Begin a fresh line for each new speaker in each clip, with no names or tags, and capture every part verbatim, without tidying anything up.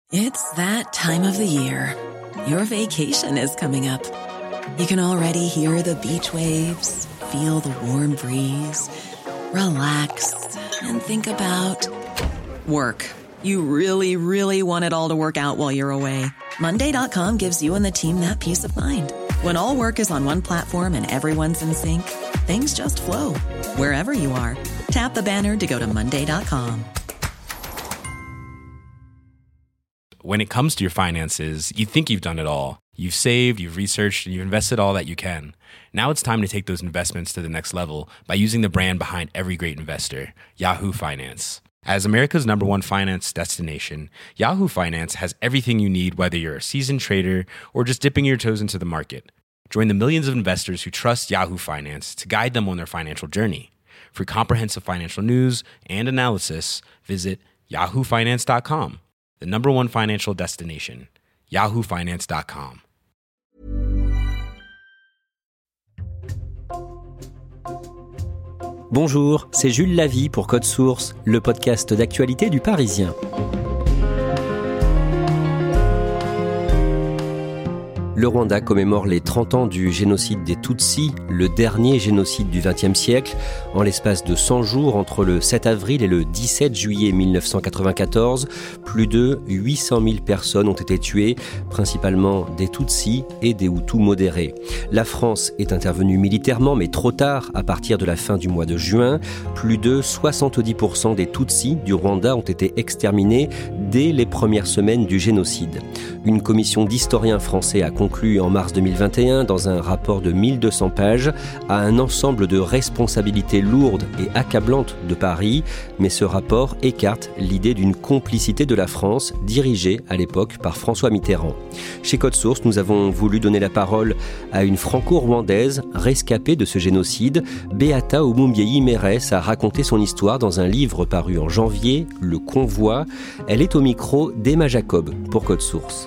It's that time of the year. Your vacation is coming up. You can already hear the beach waves, feel the warm breeze, relax, and think about work. You really, really want it all to work out while you're away. Monday dot com gives you and the team that peace of mind. When all work is on one platform and everyone's in sync, things just flow. Wherever you are, tap the banner to go to Monday dot com.
When it comes to your finances, you think you've done it all. You've saved, you've researched, and you've invested all that you can. Now it's time to take those investments to the next level by using the brand behind every great investor, Yahoo Finance. As America's number one finance destination, Yahoo Finance has everything you need, whether you're a seasoned trader or just dipping your toes into the market. Join the millions of investors who trust Yahoo Finance to guide them on their financial journey. For comprehensive financial news and analysis, visit yahoo finance dot com. The number one financial destination, yahoo finance dot com.
Bonjour, c'est Jules Lavie pour Code Source, le podcast d'actualité du Parisien. Le Rwanda commémore les trente ans du génocide des Tutsis, le dernier génocide du vingtième siècle. En l'espace de cent jours, entre le sept avril et le dix-sept juillet mille neuf cent quatre-vingt-quatorze, plus de huit cent mille personnes ont été tuées, principalement des Tutsis et des Hutus modérés. La France est intervenue militairement, mais trop tard, à partir de la fin du mois de juin. Plus de soixante-dix pour cent des Tutsis du Rwanda ont été exterminés dès les premières semaines du génocide. Une commission d'historiens français a conclu en mars deux mille vingt et un, dans un rapport de mille deux cents pages, à un ensemble de responsabilités lourdes et accablantes de Paris, mais ce rapport écarte l'idée d'une complicité de la France, dirigée à l'époque par François Mitterrand. Chez Code Source, nous avons voulu donner la parole à une franco-rwandaise rescapée de ce génocide. Beata Omumbyeyi-Mérès a raconté son histoire dans un livre paru en janvier, Le Convoi. Elle est au micro d'Emma Jacob pour Code Source.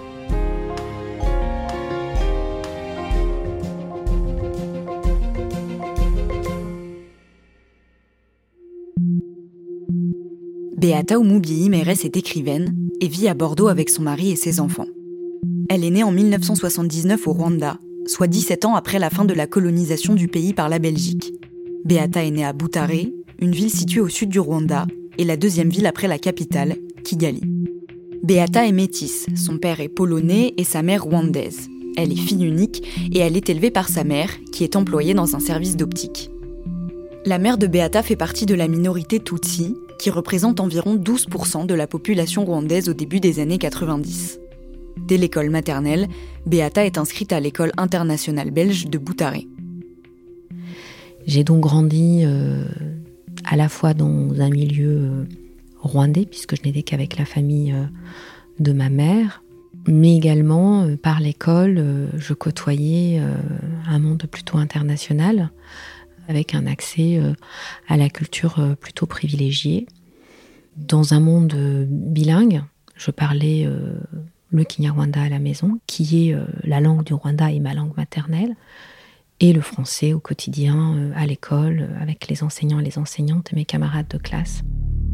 Beata Omumbyeyi-Mérès est écrivaine et vit à Bordeaux avec son mari et ses enfants. Elle est née en mille neuf cent soixante-dix-neuf au Rwanda, soit dix-sept ans après la fin de la colonisation du pays par la Belgique. Beata est née à Butare, une ville située au sud du Rwanda, et la deuxième ville après la capitale, Kigali. Beata est métisse, son père est polonais et sa mère rwandaise. Elle est fille unique et elle est élevée par sa mère, qui est employée dans un service d'optique. La mère de Beata fait partie de la minorité Tutsi, qui représente environ douze pour cent de la population rwandaise au début des années quatre-vingt-dix. Dès l'école maternelle, Beata est inscrite à l'école internationale belge de Butare.
J'ai donc grandi euh, à la fois dans un milieu euh, rwandais, puisque je n'étais qu'avec la famille euh, de ma mère, mais également euh, par l'école, euh, je côtoyais euh, un monde plutôt international, avec un accès euh, à la culture euh, plutôt privilégiée. Dans un monde euh, bilingue, je parlais euh, le Kinyarwanda à la maison, qui est euh, la langue du Rwanda et ma langue maternelle, et le français au quotidien, euh, à l'école, euh, avec les enseignants et les enseignantes et mes camarades de classe.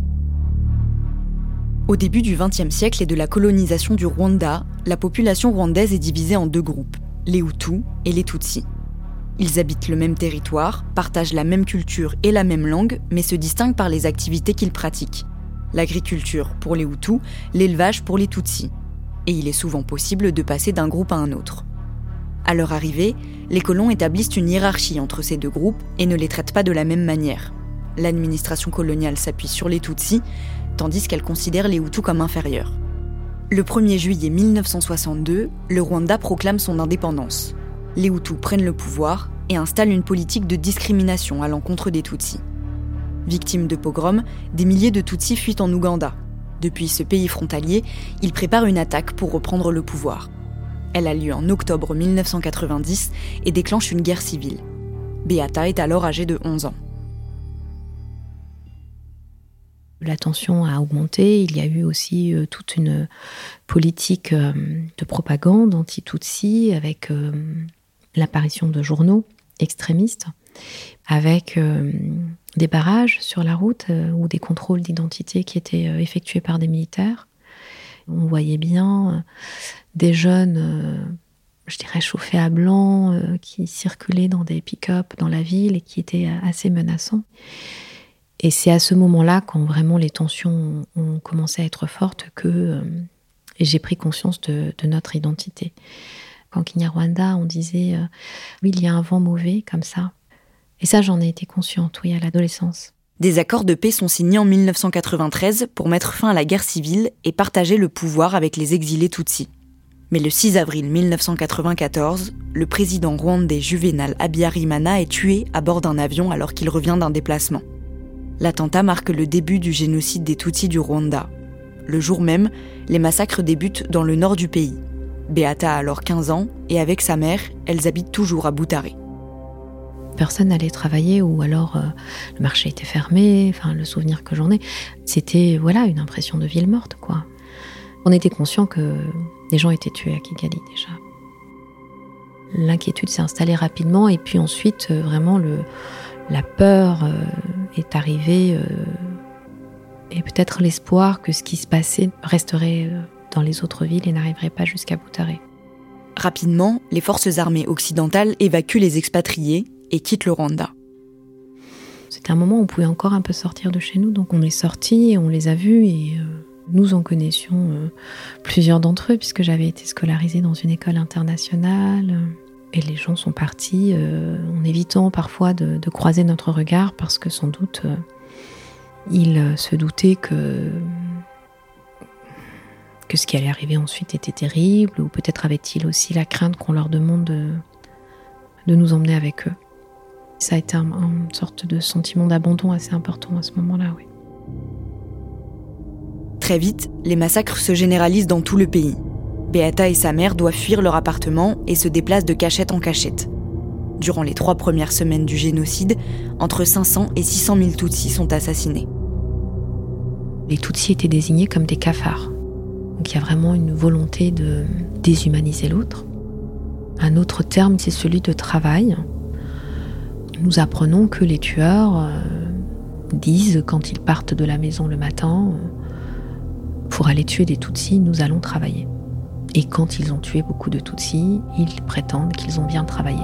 Au début du vingtième siècle et de la colonisation du Rwanda, la population rwandaise est divisée en deux groupes, les Hutus et les Tutsis. Ils habitent le même territoire, partagent la même culture et la même langue, mais se distinguent par les activités qu'ils pratiquent. L'agriculture pour les Hutus, l'élevage pour les Tutsis. Et il est souvent possible de passer d'un groupe à un autre. À leur arrivée, les colons établissent une hiérarchie entre ces deux groupes et ne les traitent pas de la même manière. L'administration coloniale s'appuie sur les Tutsis, tandis qu'elle considère les Hutus comme inférieurs. Le premier juillet mille neuf cent soixante-deux, le Rwanda proclame son indépendance. Les Hutus prennent le pouvoir et installent une politique de discrimination à l'encontre des Tutsis. Victimes de pogroms, des milliers de Tutsis fuient en Ouganda. Depuis ce pays frontalier, ils préparent une attaque pour reprendre le pouvoir. Elle a lieu en octobre mille neuf cent quatre-vingt-dix et déclenche une guerre civile. Beata est alors âgée de onze ans.
La tension a augmenté. Il y a eu aussi euh, toute une politique euh, de propagande anti-Tutsi avec euh, l'apparition de journaux extrémistes, avec euh, des barrages sur la route euh, ou des contrôles d'identité qui étaient euh, effectués par des militaires. On voyait bien des jeunes, je dirais chauffés à blanc, qui circulaient dans des pick-up dans la ville et qui étaient assez menaçants. Et c'est à ce moment-là, quand vraiment les tensions ont commencé à être fortes, que j'ai pris conscience de, de notre identité. Quand Kinyarwanda, on disait euh, « oui, il y a un vent mauvais, comme ça ». Et ça, j'en ai été consciente, oui, à l'adolescence.
Des accords de paix sont signés en dix-neuf cent quatre-vingt-treize pour mettre fin à la guerre civile et partager le pouvoir avec les exilés Tutsis. Mais le six avril dix-neuf cent quatre-vingt-quatorze, le président rwandais Juvenal Habyarimana est tué à bord d'un avion alors qu'il revient d'un déplacement. L'attentat marque le début du génocide des Tutsis du Rwanda. Le jour même, les massacres débutent dans le nord du pays. Beata a alors quinze ans et avec sa mère, elles habitent toujours à Butare.
Personne n'allait travailler ou alors euh, le marché était fermé. Enfin, le souvenir que j'en ai, c'était voilà une impression de ville morte, quoi. On était conscient que des gens étaient tués à Kigali déjà. L'inquiétude s'est installée rapidement et puis ensuite, euh, vraiment, le, la peur euh, est arrivée euh, et peut-être l'espoir que ce qui se passait resterait euh, dans les autres villes et n'arriverait pas jusqu'à Butare.
Rapidement, les forces armées occidentales évacuent les expatriés et quittent le Rwanda.
C'était un moment où on pouvait encore un peu sortir de chez nous, donc on est sortis et on les a vus et euh, nous en connaissions euh, plusieurs d'entre eux puisque j'avais été scolarisée dans une école internationale et les gens sont partis euh, en évitant parfois de, de croiser notre regard parce que sans doute euh, ils se doutaient que que ce qui allait arriver ensuite était terrible, ou peut-être avaient-ils aussi la crainte qu'on leur demande de, de nous emmener avec eux. Ça a été un, une sorte de sentiment d'abandon assez important à ce moment-là, oui.
Très vite, les massacres se généralisent dans tout le pays. Beata et sa mère doivent fuir leur appartement et se déplacent de cachette en cachette. Durant les trois premières semaines du génocide, entre cinq cents et six cent mille Tutsis sont assassinés.
Les Tutsis étaient désignés comme des cafards. Donc il y a vraiment une volonté de déshumaniser l'autre. Un autre terme, c'est celui de travail. Nous apprenons que les tueurs euh, disent, quand ils partent de la maison le matin, euh, pour aller tuer des Tutsis, nous allons travailler. Et quand ils ont tué beaucoup de Tutsis, ils prétendent qu'ils ont bien travaillé.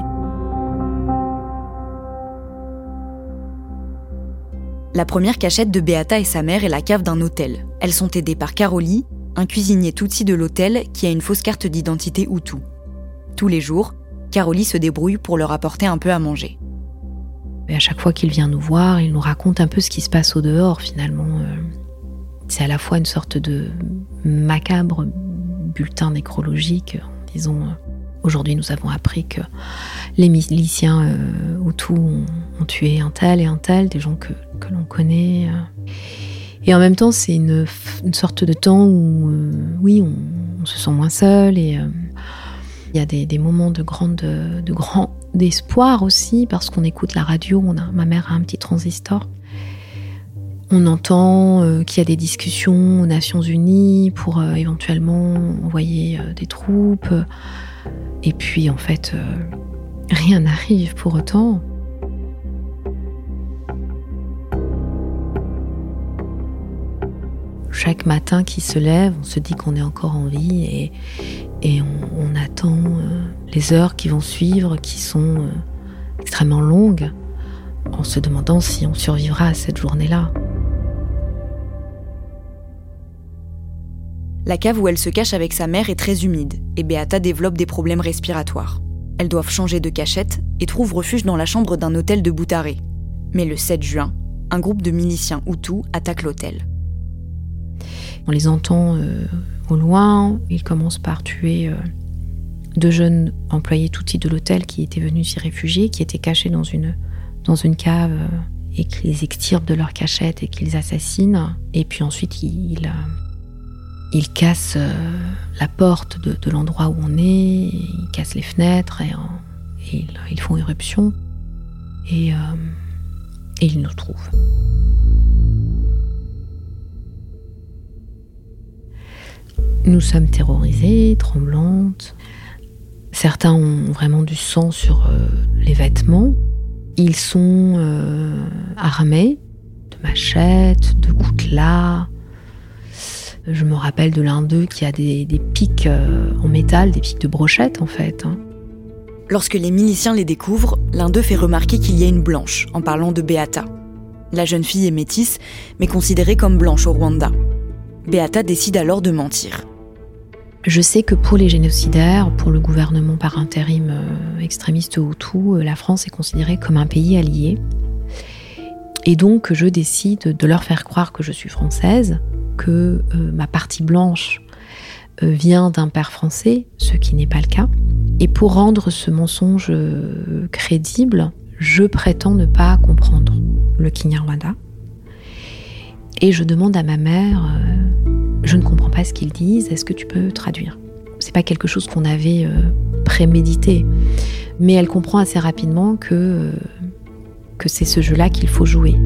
La première cachette de Beata et sa mère est la cave d'un hôtel. Elles sont aidées par Karoli, un cuisinier Tutsi de l'hôtel qui a une fausse carte d'identité Hutu. Tous les jours, Karoli se débrouille pour leur apporter un peu à manger.
Et à chaque fois qu'il vient nous voir, il nous raconte un peu ce qui se passe au dehors, finalement. C'est à la fois une sorte de macabre bulletin nécrologique en disant « Aujourd'hui, nous avons appris que les miliciens euh, Hutus ont, ont tué un tel et un tel, des gens que, que l'on connaît. » Et en même temps, c'est une, une sorte de temps où, euh, oui, on, on se sent moins seul. Et euh, il y a des, des moments de, grande, de grand espoir aussi, parce qu'on écoute la radio. On a, ma mère a un petit transistor. On entend euh, qu'il y a des discussions aux Nations Unies pour euh, éventuellement envoyer euh, des troupes. Et puis, en fait, euh, rien n'arrive pour autant. Chaque matin qui se lève, on se dit qu'on est encore en vie et, et on, on attend euh, les heures qui vont suivre, qui sont euh, extrêmement longues, en se demandant si on survivra à cette journée-là.
La cave où elle se cache avec sa mère est très humide et Beata développe des problèmes respiratoires. Elles doivent changer de cachette et trouvent refuge dans la chambre d'un hôtel de Butare. Mais le sept juin, un groupe de miliciens Hutus attaque l'hôtel.
On les entend euh, au loin, ils commencent par tuer euh, deux jeunes employés Tutsis de l'hôtel qui étaient venus s'y réfugier, qui étaient cachés dans une, dans une cave euh, et qui les extirpent de leur cachette et qu'ils assassinent. Et puis ensuite, ils, ils, euh, ils cassent euh, la porte de, de l'endroit où on est, ils cassent les fenêtres et, euh, et ils, ils font éruption et, euh, et ils nous trouvent. Nous sommes terrorisées, tremblantes. Certains ont vraiment du sang sur euh, les vêtements. Ils sont euh, armés de machettes, de coutelas. Je me rappelle de l'un d'eux qui a des, des pics euh, en métal, des pics de brochette en fait. Hein.
Lorsque les miliciens les découvrent, l'un d'eux fait remarquer qu'il y a une blanche, en parlant de Beata. La jeune fille est métisse, mais considérée comme blanche au Rwanda. Beata décide alors de mentir.
Je sais que pour les génocidaires, pour le gouvernement par intérim euh, extrémiste Hutu, euh, la France est considérée comme un pays allié. Et donc, je décide de leur faire croire que je suis française, que euh, ma partie blanche euh, vient d'un père français, ce qui n'est pas le cas. Et pour rendre ce mensonge euh, crédible, je prétends ne pas comprendre le Kinyarwanda. Et je demande à ma mère, euh, je ne comprends pas ce qu'ils disent, est-ce que tu peux traduire ? C'est pas quelque chose qu'on avait euh, prémédité, mais elle comprend assez rapidement que... Euh, que c'est ce jeu-là qu'il faut jouer.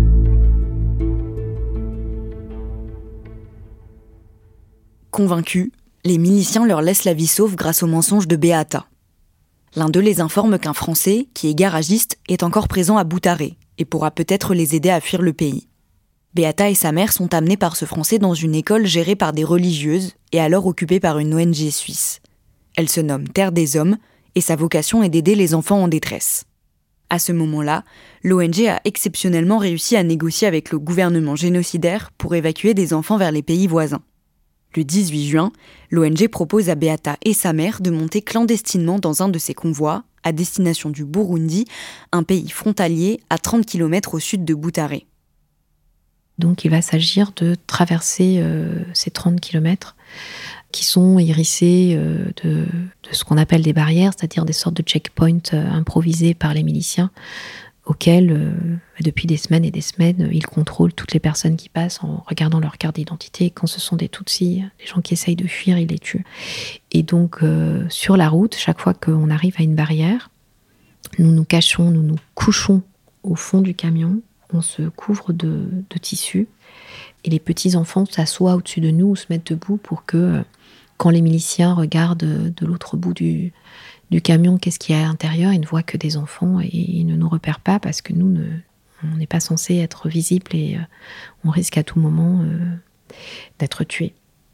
Convaincus, les miliciens leur laissent la vie sauve grâce au mensonge de Beata. L'un d'eux les informe qu'un Français, qui est garagiste, est encore présent à Boutaré et pourra peut-être les aider à fuir le pays. Beata et sa mère sont amenés par ce Français dans une école gérée par des religieuses et alors occupée par une O N G suisse. Elle se nomme Terre des Hommes et sa vocation est d'aider les enfants en détresse. À ce moment-là, l'O N G a exceptionnellement réussi à négocier avec le gouvernement génocidaire pour évacuer des enfants vers les pays voisins. Le dix-huit juin, l'O N G propose à Beata et sa mère de monter clandestinement dans un de ses convois à destination du Burundi, un pays frontalier à trente kilomètres au sud de Boutaré.
Donc il va s'agir de traverser euh, ces trente kilomètres qui sont hérissés euh, de, de ce qu'on appelle des barrières, c'est-à-dire des sortes de checkpoints euh, improvisés par les miliciens, auxquels, euh, depuis des semaines et des semaines, ils contrôlent toutes les personnes qui passent en regardant leur carte d'identité. Quand ce sont des Tutsis, des gens qui essayent de fuir, ils les tuent. Et donc, euh, sur la route, chaque fois qu'on arrive à une barrière, nous nous cachons, nous nous couchons au fond du camion, on se couvre de, de tissu, et les petits-enfants s'assoient au-dessus de nous ou se mettent debout pour que, euh, quand les miliciens regardent de l'autre bout du, du camion qu'est-ce qu'il y a à l'intérieur, ils ne voient que des enfants et ils ne nous repèrent pas parce que nous, ne, on n'est pas censé être visible et euh, on risque à tout moment euh, d'être tués.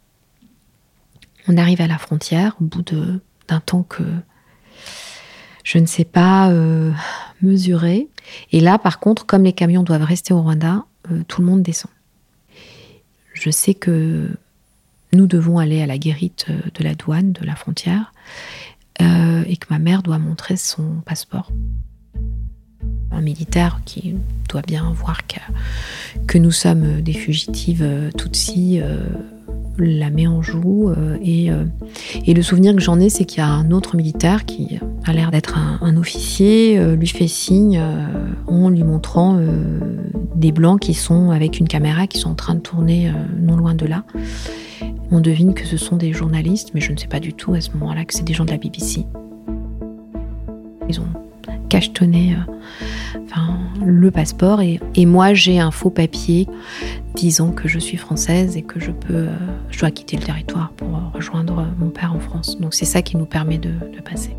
On arrive à la frontière au bout de, d'un temps que je ne sais pas euh, mesurer. Et là, par contre, comme les camions doivent rester au Rwanda, euh, tout le monde descend. Je sais que nous devons aller à la guérite de la douane, de la frontière, euh, et que ma mère doit montrer son passeport. Un militaire qui doit bien voir que, que nous sommes des fugitives Tutsis euh, la met en joue. Euh, et, euh, et le souvenir que j'en ai, c'est qu'il y a un autre militaire qui a l'air d'être un, un officier, euh, lui fait signe euh, en lui montrant euh, des blancs qui sont avec une caméra, qui sont en train de tourner euh, non loin de là. On devine que ce sont des journalistes, mais je ne sais pas du tout à ce moment-là que c'est des gens de la B B C. Ils ont cachetonné euh, enfin, le passeport et, et moi j'ai un faux papier disant que je suis française et que je peux, euh, je dois quitter le territoire pour euh, rejoindre mon père en France. Donc c'est ça qui nous permet de, de passer.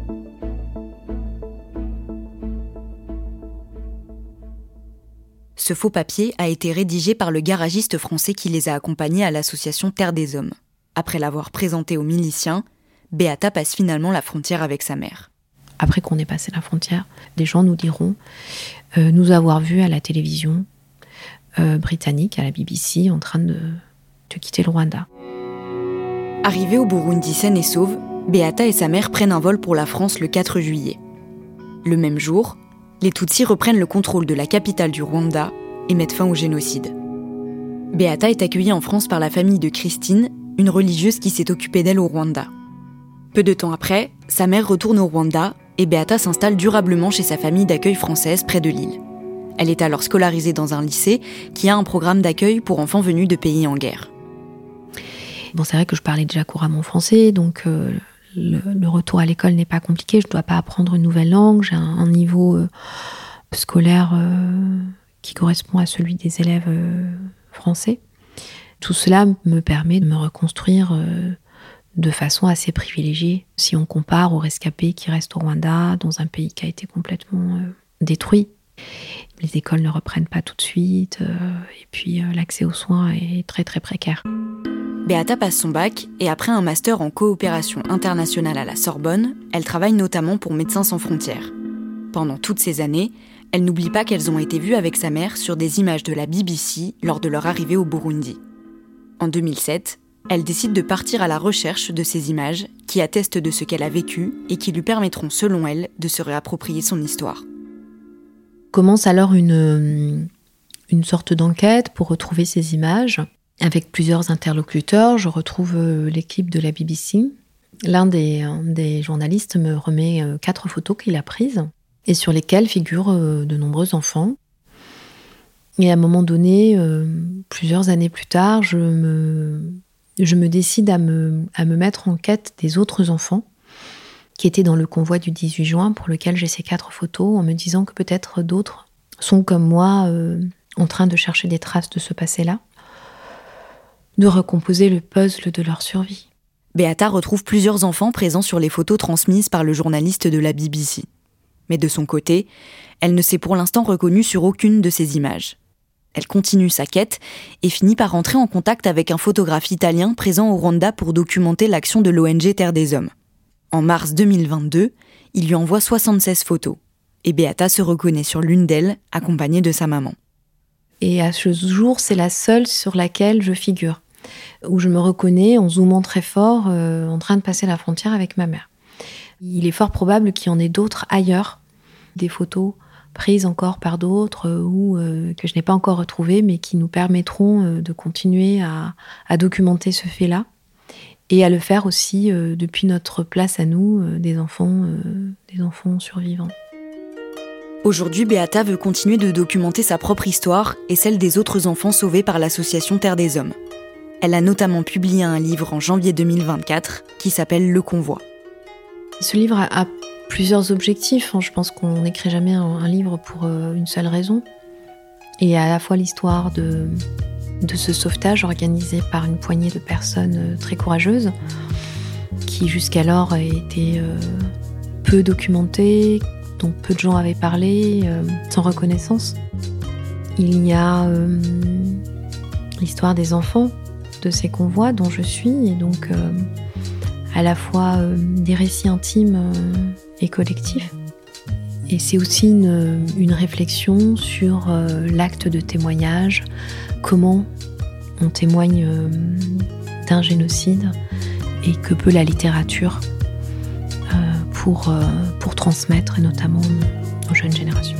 Ce faux papier a été rédigé par le garagiste français qui les a accompagnés à l'association Terre des Hommes. Après l'avoir présenté aux miliciens, Beata passe finalement la frontière avec sa mère.
Après qu'on ait passé la frontière, des gens nous diront euh, nous avoir vus à la télévision euh, britannique, à la B B C, en train de, de quitter le Rwanda.
Arrivée au Burundi saine et sauve, Beata et sa mère prennent un vol pour la France le quatre juillet. Le même jour, les Tutsis reprennent le contrôle de la capitale du Rwanda et mettent fin au génocide. Beata est accueillie en France par la famille de Christine, une religieuse qui s'est occupée d'elle au Rwanda. Peu de temps après, sa mère retourne au Rwanda et Beata s'installe durablement chez sa famille d'accueil française près de Lille. Elle est alors scolarisée dans un lycée qui a un programme d'accueil pour enfants venus de pays en guerre.
Bon, c'est vrai que je parlais déjà couramment français, donc euh, le, le retour à l'école n'est pas compliqué. Je ne dois pas apprendre une nouvelle langue. J'ai un, un niveau euh, scolaire euh, qui correspond à celui des élèves euh, français. Tout cela me permet de me reconstruire euh, de façon assez privilégiée. Si on compare aux rescapés qui restent au Rwanda, dans un pays qui a été complètement euh, détruit. Les écoles ne reprennent pas tout de suite, euh, et puis euh, l'accès aux soins est très très précaire.
Beata passe son bac et après un master en coopération internationale à la Sorbonne, elle travaille notamment pour Médecins sans frontières. Pendant toutes ces années, elle n'oublie pas qu'elles ont été vues avec sa mère sur des images de la B B C lors de leur arrivée au Burundi. En deux mille sept, elle décide de partir à la recherche de ces images qui attestent de ce qu'elle a vécu et qui lui permettront, selon elle, de se réapproprier son histoire.
Commence alors une, une sorte d'enquête pour retrouver ces images. Avec plusieurs interlocuteurs, je retrouve l'équipe de la B B C. L'un des, des journalistes me remet quatre photos qu'il a prises et sur lesquelles figurent de nombreux enfants. Et à un moment donné, plusieurs années plus tard, je me, je me décide à me, à me mettre en quête des autres enfants qui étaient dans le convoi du dix-huit juin pour lequel j'ai ces quatre photos, en me disant que peut-être d'autres sont comme moi euh, en train de chercher des traces de ce passé-là, de recomposer le puzzle de leur survie.
Beata retrouve plusieurs enfants présents sur les photos transmises par le journaliste de la B B C. Mais de son côté, elle ne s'est pour l'instant reconnue sur aucune de ces images. Elle continue sa quête et finit par entrer en contact avec un photographe italien présent au Rwanda pour documenter l'action de l'O N G Terre des Hommes. En mars deux mille vingt-deux, il lui envoie soixante-seize photos. Et Beata se reconnaît sur l'une d'elles, accompagnée de sa maman.
Et à ce jour, c'est la seule sur laquelle je figure, où je me reconnais en zoomant très fort, euh, en train de passer la frontière avec ma mère. Il est fort probable qu'il y en ait d'autres ailleurs, des photos prises encore par d'autres euh, ou euh, que je n'ai pas encore retrouvées, mais qui nous permettront euh, de continuer à, à documenter ce fait-là et à le faire aussi euh, depuis notre place à nous, euh, des enfants, euh, des enfants survivants.
Aujourd'hui, Beata veut continuer de documenter sa propre histoire et celle des autres enfants sauvés par l'association Terre des Hommes. Elle a notamment publié un livre en janvier deux mille vingt-quatre qui s'appelle Le Convoi.
Ce livre a, a plusieurs objectifs. Je pense qu'on n'écrit jamais un, un livre pour euh, une seule raison. Il y a à la fois l'histoire de, de ce sauvetage organisé par une poignée de personnes très courageuses qui jusqu'alors étaient euh, peu documentées, dont peu de gens avaient parlé, euh, sans reconnaissance. Il y a euh, l'histoire des enfants de ces convois dont je suis, et donc euh, à la fois euh, des récits intimes euh, et collectifs. Et c'est aussi une, une réflexion sur euh, l'acte de témoignage, comment on témoigne euh, d'un génocide et que peut la littérature euh, pour, euh, pour transmettre, et notamment aux jeunes générations.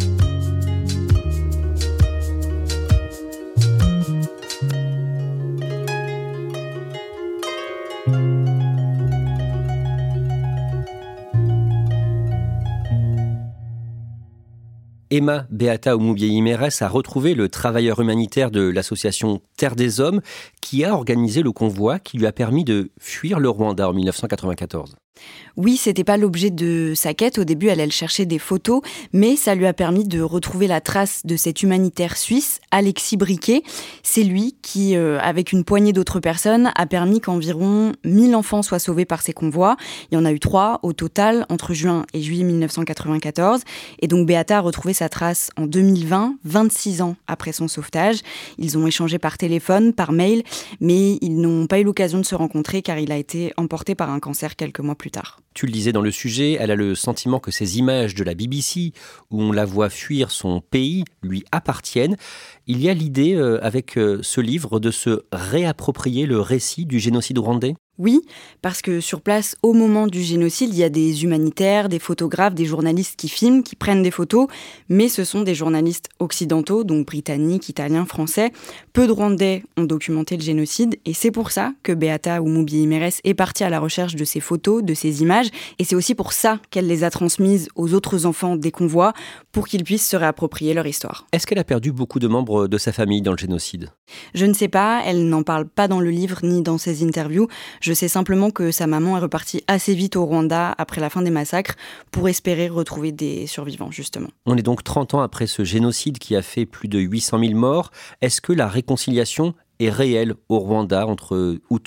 Emma Beata Omubiyi-Mérès a retrouvé le travailleur humanitaire de l'association Terre des Hommes qui a organisé le convoi qui lui a permis de fuir le Rwanda en dix-neuf cent quatre-vingt-quatorze.
Oui, c'était pas l'objet de sa quête. Au début, elle, elle cherchait des photos, mais ça lui a permis de retrouver la trace de cet humanitaire suisse, Alexis Briquet. C'est lui qui, euh, avec une poignée d'autres personnes, a permis qu'environ mille enfants soient sauvés par ces convois. Il y en a eu trois au total, entre juin et juillet dix-neuf cent quatre-vingt-quatorze. Et donc, Beata a retrouvé sa trace en deux mille vingt, vingt-six ans après son sauvetage. Ils ont échangé par téléphone, par mail, mais ils n'ont pas eu l'occasion de se rencontrer car il a été emporté par un cancer quelques mois plus tard.
Tu le disais dans le sujet, elle a le sentiment que ces images de la B B C, où on la voit fuir son pays, lui appartiennent. Il y a l'idée, euh, avec euh, ce livre, de se réapproprier le récit du génocide rwandais ?
Oui, parce que sur place, au moment du génocide, il y a des humanitaires, des photographes, des journalistes qui filment, qui prennent des photos, mais ce sont des journalistes occidentaux, donc britanniques, italiens, français. Peu de Rwandais ont documenté le génocide, et c'est pour ça que Beata Omubiyi-Mérès est partie à la recherche de ces photos, de ces images, et c'est aussi pour ça qu'elle les a transmises aux autres enfants des convois, pour qu'ils puissent se réapproprier leur histoire.
Est-ce qu'elle a perdu beaucoup de membres de sa famille dans le génocide ?
Je ne sais pas, elle n'en parle pas dans le livre ni dans ses interviews. Je sais simplement que sa maman est repartie assez vite au Rwanda après la fin des massacres pour espérer retrouver des survivants, justement.
On est donc trente ans après ce génocide qui a fait plus de huit cent mille morts. Est-ce que la réconciliation est réelle au Rwanda entre Hutus et Tutsis ?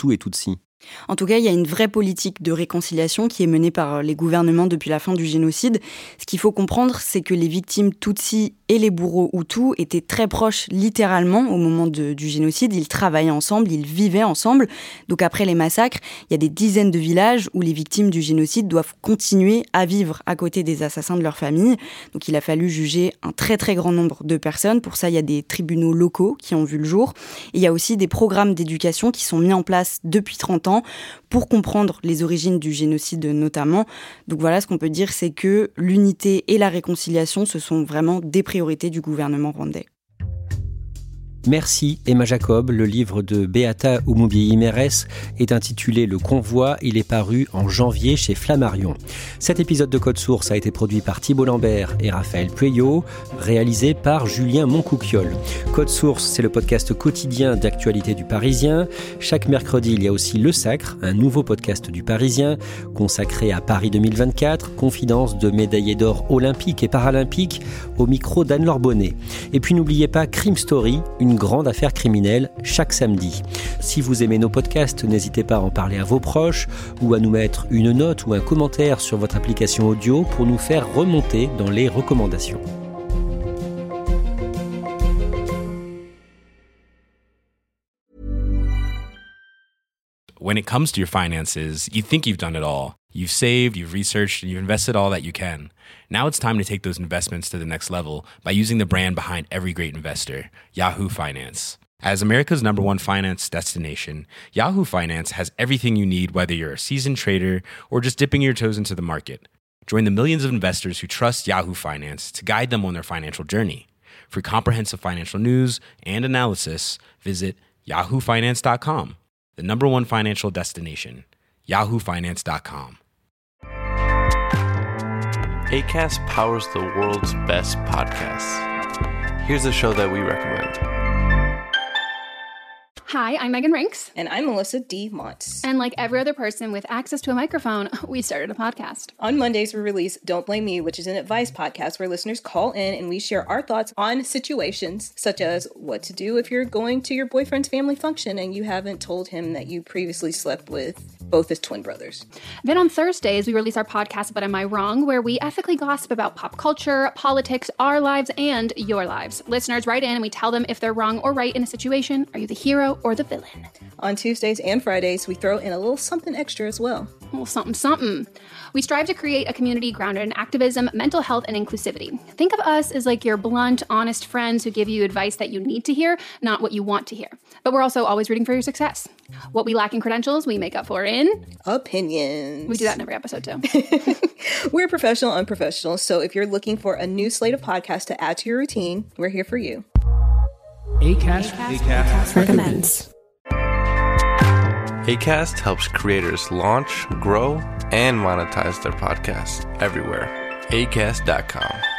En tout cas, il y a une vraie politique de réconciliation qui est menée par les gouvernements depuis la fin du génocide. Ce qu'il faut comprendre, c'est que les victimes Tutsis et les bourreaux Hutus étaient très proches littéralement au moment de, du génocide. Ils travaillaient ensemble, ils vivaient ensemble. Donc après les massacres, il y a des dizaines de villages où les victimes du génocide doivent continuer à vivre à côté des assassins de leur famille. Donc il a fallu juger un très très grand nombre de personnes. Pour ça, il y a des tribunaux locaux qui ont vu le jour. Et il y a aussi des programmes d'éducation qui sont mis en place depuis trente ans pour comprendre les origines du génocide notamment. Donc voilà, ce qu'on peut dire, c'est que l'unité et la réconciliation, ce sont vraiment des priorités du gouvernement rwandais.
Merci Emma Jacob. Le livre de Beata Umubiyi-Mérès est intitulé Le Convoi. Il est paru en janvier chez Flammarion. Cet épisode de Code Source a été produit par Thibault Lambert et Raphaël Pueyo, réalisé par Julien Moncouquiol. Code Source, c'est le podcast quotidien d'actualité du Parisien. Chaque mercredi, il y a aussi Le Sacre, un nouveau podcast du Parisien consacré à Paris deux mille vingt-quatre, confidence de médaillés d'or olympiques et paralympiques au micro d'Anne-Laure Bonnet. Et puis n'oubliez pas Crime Story, une grande affaire criminelle chaque samedi. Si vous aimez nos podcasts, n'hésitez pas à en parler à vos proches ou à nous mettre une note ou un commentaire sur votre application audio pour nous faire remonter dans les recommandations.
When it comes to your finances, you think you've done it all. You've saved, you've researched, and you've invested all that you can. Now it's time to take those investments to the next level by using the brand behind every great investor, Yahoo Finance. As America's number one finance destination, Yahoo Finance has everything you need, whether you're a seasoned trader or just dipping your toes into the market. Join the millions of investors who trust Yahoo Finance to guide them on their financial journey. For comprehensive financial news and analysis, visit yahoo finance dot com, the number one financial destination, yahoo finance dot com.
Acast powers the world's best podcasts. Here's a show that we recommend.
Hi, I'm Megan Rinks.
And I'm Melissa D. Montz.
And like every other person with access to a microphone, we started a podcast.
On Mondays, we release Don't Blame Me, which is an advice podcast where listeners call in and we share our thoughts on situations such as what to do if you're going to your boyfriend's family function and you haven't told him that you previously slept with both his twin brothers.
Then on Thursdays, we release our podcast, But Am I Wrong?, where we ethically gossip about pop culture, politics, our lives, and your lives. Listeners write in and we tell them if they're wrong or right in a situation. Are you the hero or the villain?
On Tuesdays and Fridays, we throw in a little something extra as well.
Well, something, something. We strive to create a community grounded in activism, mental health, and inclusivity. Think of us as like your blunt, honest friends who give you advice that you need to hear, not what you want to hear. But we're also always rooting for your success. What we lack in credentials, we make up for in...
opinions.
We do that in every episode, too.
We're professional unprofessionals, so if you're looking for a new slate of podcasts to add to your routine, we're here for you.
Acast, Acast, Acast recommends.
Acast helps creators launch, grow, and monetize their podcasts everywhere. acast dot com.